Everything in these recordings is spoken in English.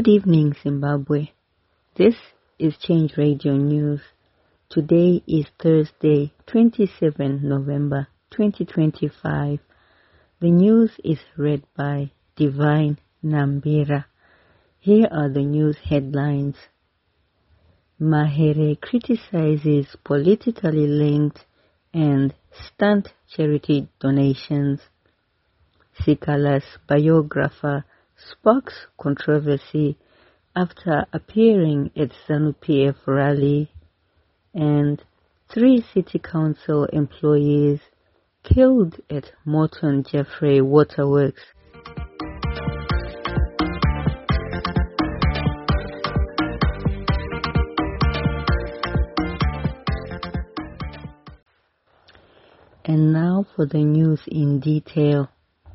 Good evening, Zimbabwe. This is Change Radio News. Today is Thursday, 27 November 2025. The news is read by Divine Nambira. Here are the news headlines. Mahere criticizes politically linked and stunt charity donations. Sikala's biographer sparks controversy after appearing at ZANU-PF rally, and 3 city council employees killed at Morton Jeffrey Waterworks. And now for the news in detail.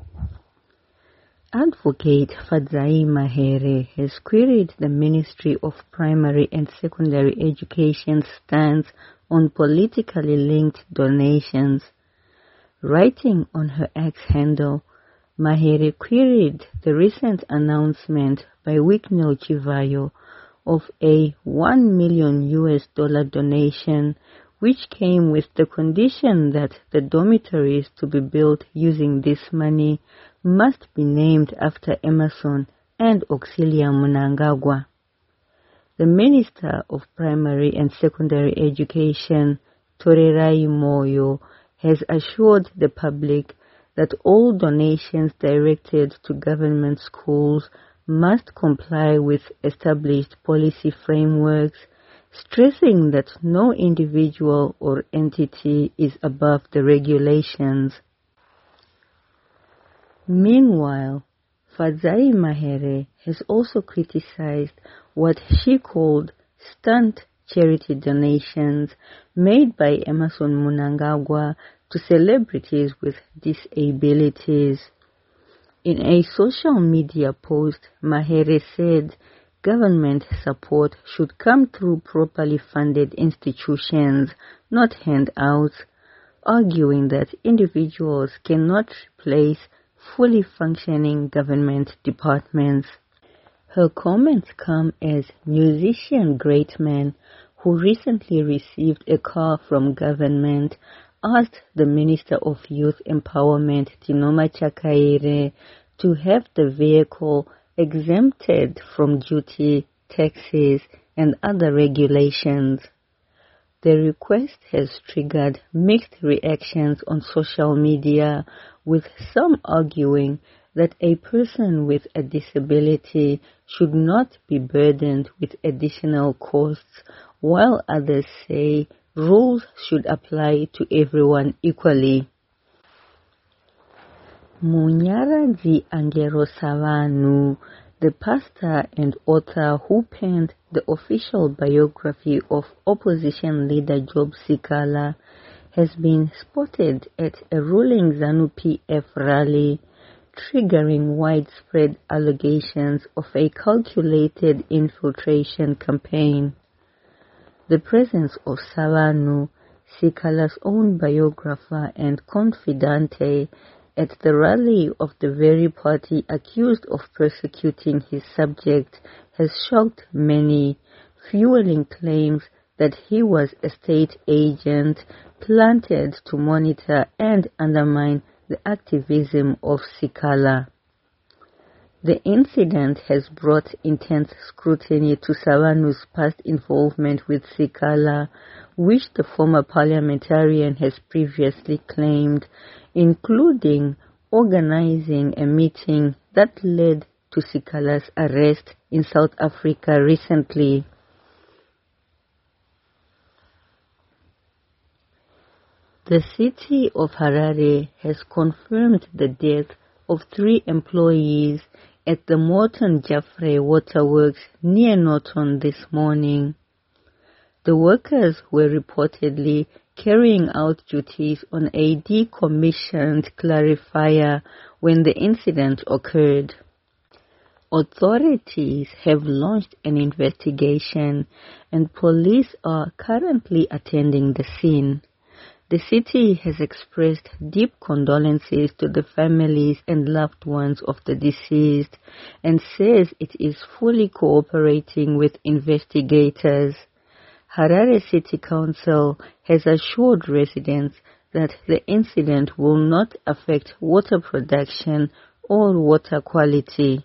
Advocate Fadzai Mahere has queried the Ministry of Primary and Secondary Education's stance on politically linked donations. Writing on her X handle, Mahere queried the recent announcement by Wicknell Chivayo of a $1 million donation, which came with the condition that the dormitories to be built using this money must be named after Emerson and Auxilia Mnangagwa. The Minister of Primary and Secondary Education, Torerai Moyo, has assured the public that all donations directed to government schools must comply with established policy frameworks, stressing that no individual or entity is above the regulations. Meanwhile, Fadzai Mahere has also criticized what she called stunt charity donations made by Emerson Mnangagwa to celebrities with disabilities. In a social media post, Mahere said government support should come through properly funded institutions, not handouts, arguing that individuals cannot replace fully functioning government departments. Her comments come as musician Greatman, who recently received a car from government, asked the Minister of Youth Empowerment, Tinoma Chakaire, to have the vehicle exempted from duty, taxes, and other regulations. The request has triggered mixed reactions on social media, with some arguing that a person with a disability should not be burdened with additional costs, while others say rules should apply to everyone equally. Munyaradzi Angelo Savanu, the pastor and author who penned the official biography of opposition leader Job Sikala, has been spotted at a ruling ZANU-PF rally, triggering widespread allegations of a calculated infiltration campaign. The presence of Savanu, Sikala's own biographer and confidante, at the rally of the very party accused of persecuting his subject has shocked many, fueling claims that he was a state agent planted to monitor and undermine the activism of Sikala. The incident has brought intense scrutiny to Savanu's past involvement with Sikala, which the former parliamentarian has previously claimed, including organizing a meeting that led to Sikala's arrest in South Africa recently. The city of Harare has confirmed the death of 3 employees at the Morton Jeffrey Waterworks near Norton this morning. The workers were reportedly carrying out duties on a decommissioned clarifier when the incident occurred. Authorities have launched an investigation and police are currently attending the scene. the city has expressed deep condolences to the families and loved ones of the deceased and says it is fully cooperating with investigators. Harare City Council has assured residents that the incident will not affect water production or water quality.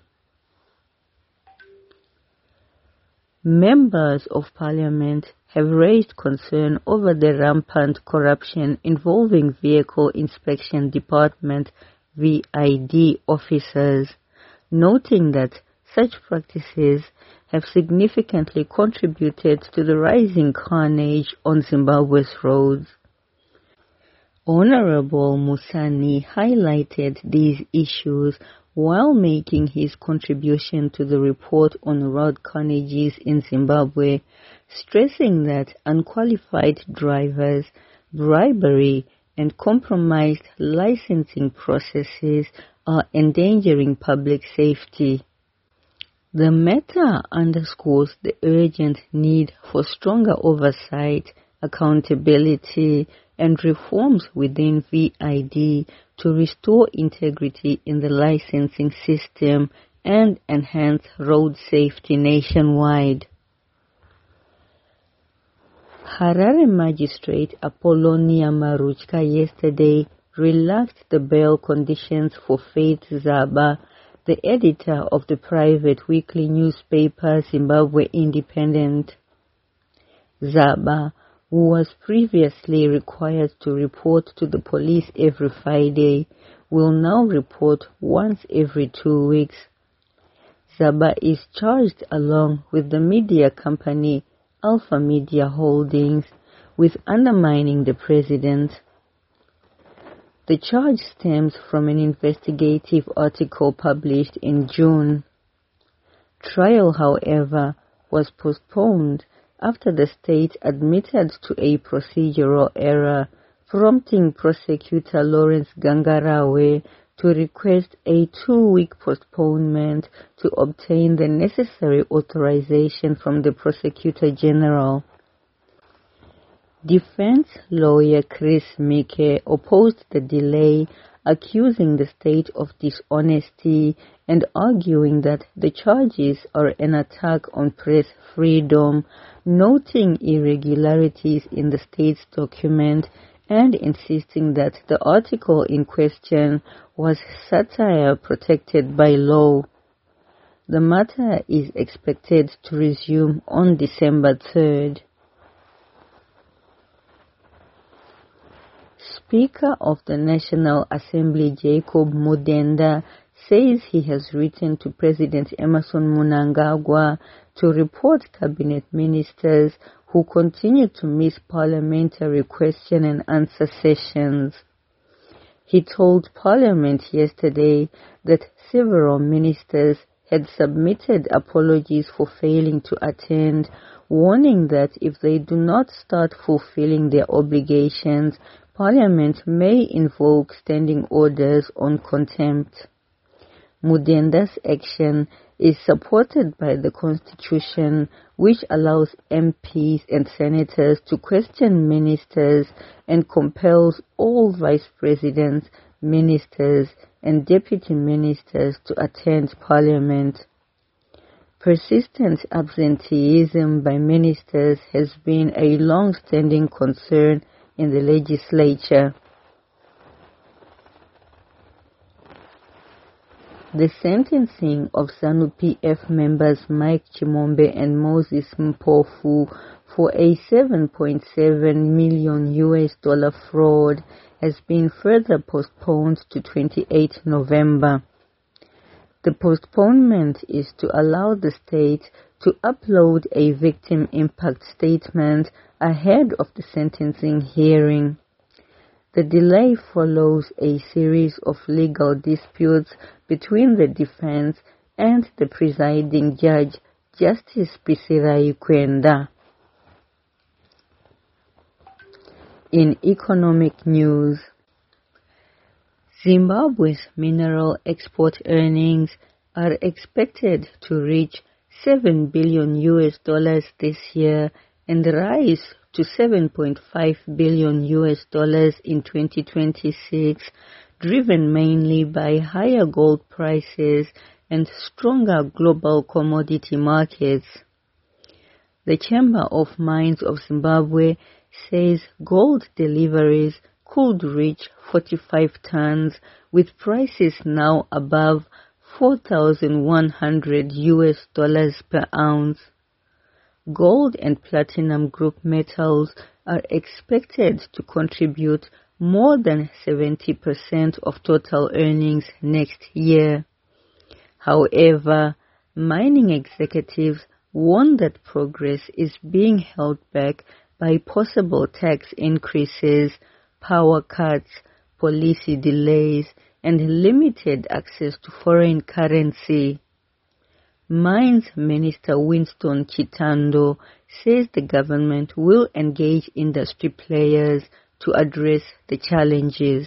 Members of Parliament have raised concern over the rampant corruption involving Vehicle Inspection Department (VID) officers, noting that such practices have significantly contributed to the rising carnage on Zimbabwe's roads. Honorable Musani highlighted these issues while making his contribution to the report on road carnages in Zimbabwe, stressing that unqualified drivers, bribery, and compromised licensing processes are endangering public safety. The matter underscores the urgent need for stronger oversight, accountability, and reforms within VID to restore integrity in the licensing system and enhance road safety nationwide. Harare Magistrate Apollonia Maruchka yesterday relaxed the bail conditions for Faith Zaba, the editor of the private weekly newspaper Zimbabwe Independent. Zaba, who was previously required to report to the police every Friday, will now report once every 2 weeks. Zaba is charged along with the media company Alpha Media Holdings with undermining the president. The charge stems from an investigative article published in June. Trial, however, was postponed after the state admitted to a procedural error, prompting prosecutor Lawrence Gangarawe to request a 2-week postponement to obtain the necessary authorization from the Prosecutor General. Defense lawyer Chris Mike opposed the delay, accusing the state of dishonesty and arguing that the charges are an attack on press freedom, noting irregularities in the state's document and insisting that the article in question was satire protected by law. The matter is expected to resume on December 3rd. Speaker of the National Assembly Jacob Mudenda says he has written to President Emmerson Mnangagwa to report cabinet ministers who continue to miss parliamentary question and answer sessions. He told Parliament yesterday that several ministers had submitted apologies for failing to attend, warning that if they do not start fulfilling their obligations, Parliament may invoke standing orders on contempt. Mudenda's action is supported by the Constitution, which allows MPs and senators to question ministers and compels all vice presidents, ministers, and deputy ministers to attend Parliament. Persistent absenteeism by ministers has been a long-standing concern in the legislature. The sentencing of ZANU-PF members Mike Chimombe and Moses Mpofu for a $7.7 million fraud has been further postponed to 28 November. The postponement is to allow the state to upload a victim impact statement ahead of the sentencing hearing. The delay follows a series of legal disputes between the defense and the presiding judge, Justice Pisirai Kwenda. In economic news, Zimbabwe's mineral export earnings are expected to reach $7 billion this year, and rise to $7.5 billion in 2026, driven mainly by higher gold prices and stronger global commodity markets. The Chamber of Mines of Zimbabwe says gold deliveries could reach 45 tons, with prices now above $4,100 per ounce. Gold and platinum group metals are expected to contribute more than 70% of total earnings next year. However, mining executives warn that progress is being held back by possible tax increases, power cuts, policy delays, and limited access to foreign currency. Mines Minister Winston Chitando says the government will engage industry players to address the challenges.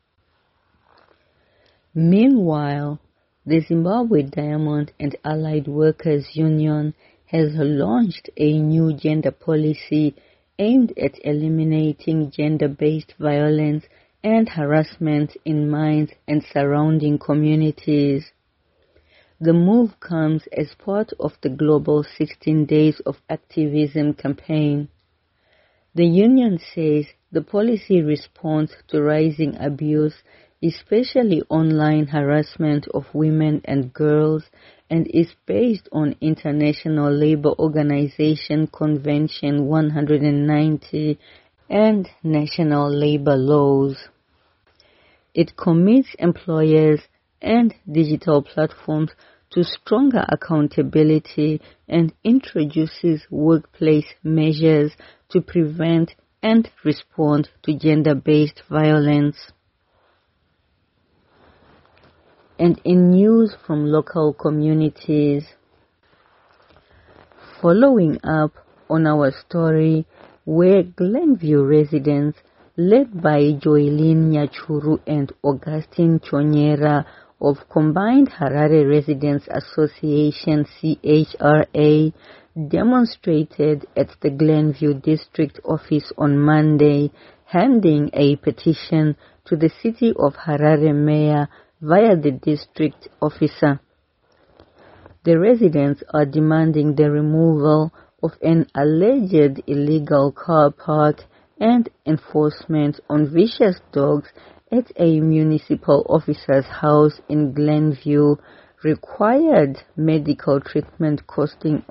Meanwhile, the Zimbabwe Diamond and Allied Workers Union has launched a new gender policy aimed at eliminating gender-based violence and harassment in mines and surrounding communities. The move comes as part of the global 16 Days of Activism campaign. The union says the policy responds to rising abuse, especially online harassment of women and girls, and is based on International Labour Organization Convention 190 and national labour laws. It commits employers and digital platforms to stronger accountability and introduces workplace measures to prevent and respond to gender-based violence. And in news from local communities, following up on our story where Glenview residents, led by Joylene Nyachuru and Augustine Chonyera of Combined Harare Residents Association CHRA, demonstrated at the Glenview District Office on Monday, handing a petition to the City of Harare Mayor via the district officer. The residents are demanding the removal of an alleged illegal car park and enforcement on vicious dogs at a municipal officer's house in Glenview, required medical treatment costing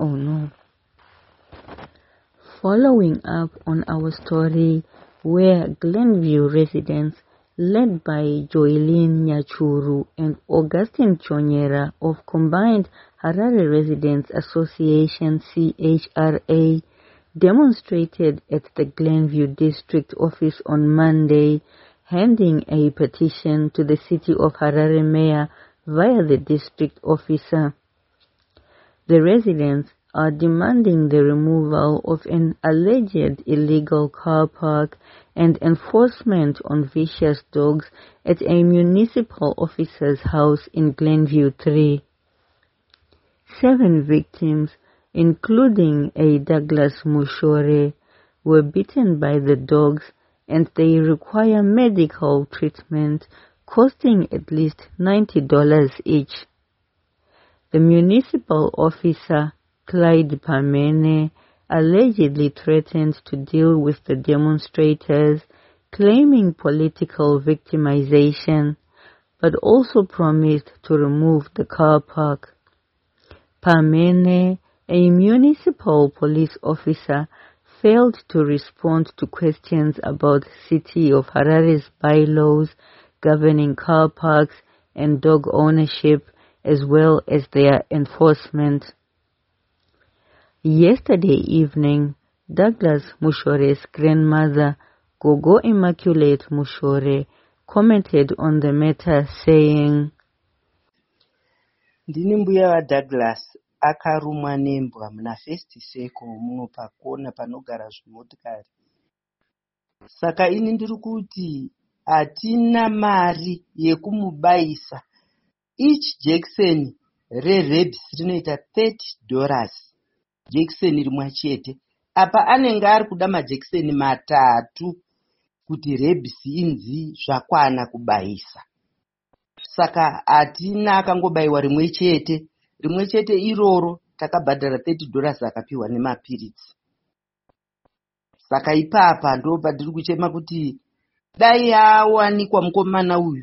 Following up on our story where Glenview residents, led by Joylene Nyachuru and Augustine Chonyera of Combined Harare Residents Association CHRA, demonstrated at the Glenview District Office on Monday, handing a petition to the City of Harare Mayor via the district officer. The residents are demanding the removal of an alleged illegal car park and enforcement on vicious dogs at a municipal officer's house in Glenview 3. 7 victims, including a Douglas Mushore, were bitten by the dogs, and they require medical treatment costing at least $90 each. The municipal officer, Clyde Pamene, allegedly threatened to deal with the demonstrators, claiming political victimization, but also promised to remove the car park. Pamene, a municipal police officer, failed to respond to questions about City of Harare's bylaws governing car parks and dog ownership, as well as their enforcement. Yesterday evening, Douglas Mushore's grandmother, Gogo Immaculate Mushore, commented on the matter, saying, Ndini mbuya wa Douglas akarumwa nembwa muna First Circle muno pakona panogara zvimotikari. Saka ini ndiri kuti hatina mari yekumubaisa. Each jekiseni rerabies rinoita $30. Jekiseni rimwe chete. apa anenge ari kuda majekiseni matatu kuti rebs inzi zvakwana kubayisa. Saka hatina akangobayiwa rimwe chete iroro takabhadhara $30 akapiwa nemapiritsi. Saka ipapa ndo padiri kuchema kuti dai awanikwa mukomana uyu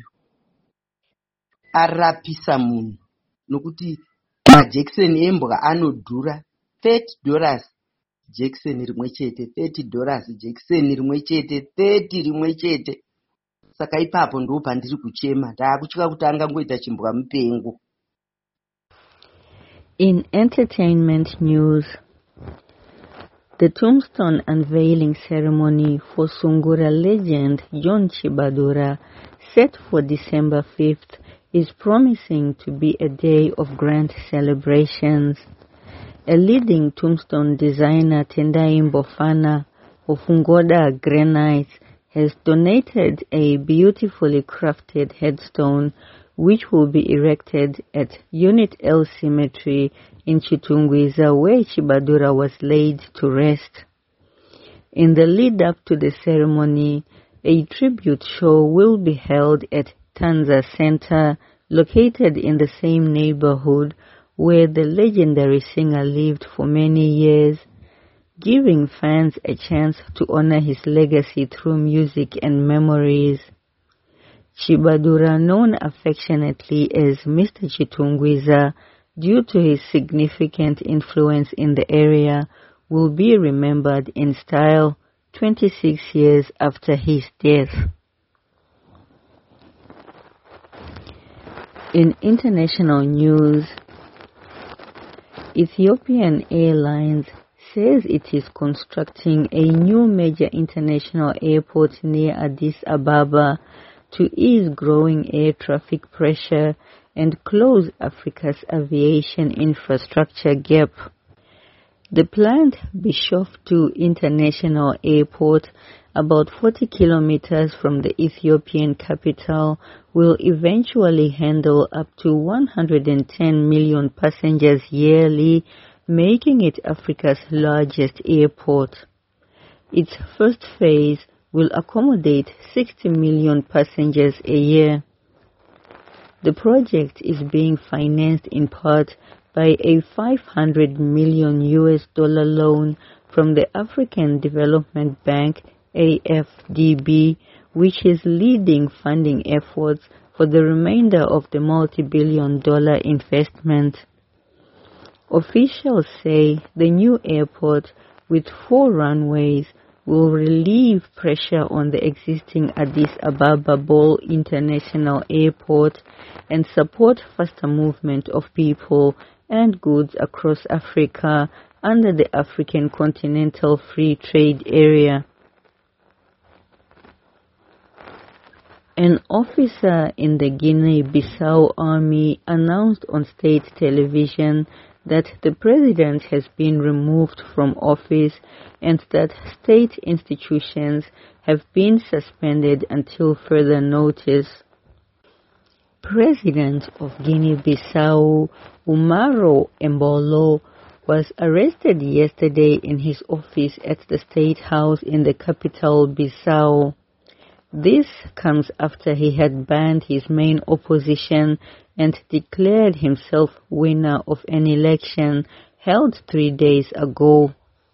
arapisa munhu, nokuti majekiseni embwa anodhura. $30 jekiseni rimwe chete, $30 jekiseni rimwe chete, 30 rimwe chete. Saka ipapo ndo pandiri kuchema, ndakutya kuti angangoita chimbwa mupengo. In entertainment news, the tombstone unveiling ceremony for Sungura legend John Chibadura, set for December 5th, is promising to be a day of grand celebrations. A leading tombstone designer, Tendai Mbofana of Ngoda Granites, has donated a beautifully crafted headstone which will be erected at Unit L Cemetery in Chitungwiza, where Chibadura was laid to rest. In the lead-up to the ceremony, a tribute show will be held at Tanza Center, located in the same neighborhood where the legendary singer lived for many years, giving fans a chance to honor his legacy through music and memories. Chibadura, known affectionately as Mr. Chitungwiza due to his significant influence in the area, will be remembered in style 26 years after his death. In international news, Ethiopian Airlines says it is constructing a new major international airport near Addis Ababa to ease growing air traffic pressure and close Africa's aviation infrastructure gap. The planned Bishoftu International Airport, about 40 kilometers from the Ethiopian capital, will eventually handle up to 110 million passengers yearly, making it Africa's largest airport. Its first phase will accommodate 60 million passengers a year. The project is being financed in part by a $500 million loan from the African Development Bank, AFDB, which is leading funding efforts for the remainder of the multi-billion-dollar investment. Officials say the new airport, with 4 runways, will relieve pressure on the existing Addis Ababa Bole International Airport and support faster movement of people and goods across Africa under the African Continental Free Trade Area. An officer in the Guinea-Bissau army announced on state television that the president has been removed from office and that state institutions have been suspended until further notice. President of Guinea-Bissau, Umaro Embolo, was arrested yesterday in his office at the State House in the capital Bissau. This comes after he had banned his main opposition and declared himself winner of an election held 3 days ago.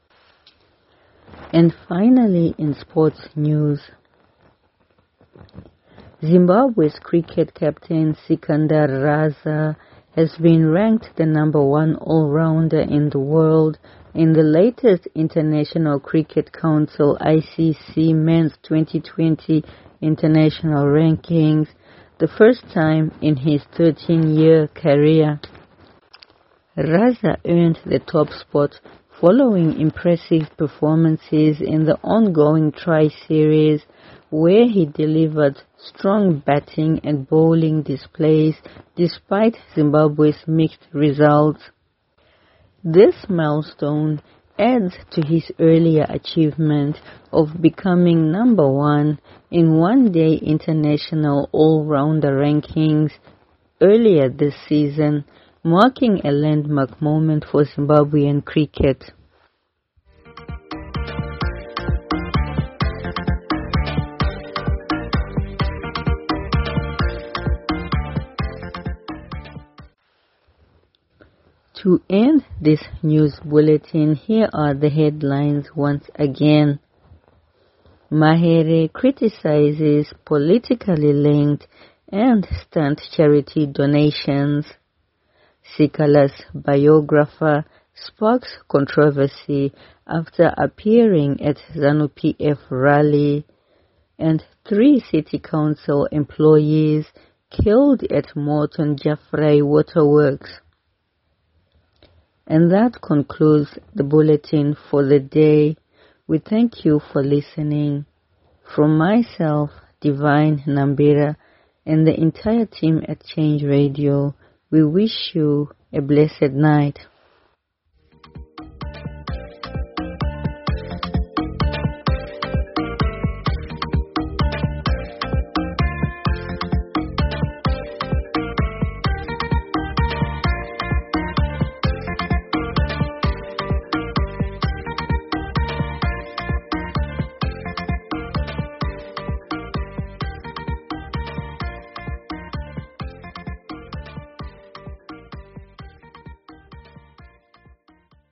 And finally, in sports news, Zimbabwe's cricket captain Sikandar Raza has been ranked the #1 all-rounder in the world in the latest International Cricket Council ICC Men's 2020 International Rankings, the first time in his 13-year career. Raza earned the top spot following impressive performances in the ongoing Tri-Series, where he delivered strong batting and bowling displays despite Zimbabwe's mixed results. This milestone adds to his earlier achievement of becoming #1 in one-day international all-rounder rankings earlier this season, marking a landmark moment for Zimbabwean cricket. To end this news bulletin, here are the headlines once again. Mahere criticizes politically linked and stunt charity donations. Sikala's biographer sparks controversy after appearing at ZANU-PF rally, and 3 city council employees killed at Morton Jaffray Waterworks. And that concludes the bulletin for the day. We thank you for listening. From myself, Divine Nambira, and the entire team at Change Radio, we wish you a blessed night.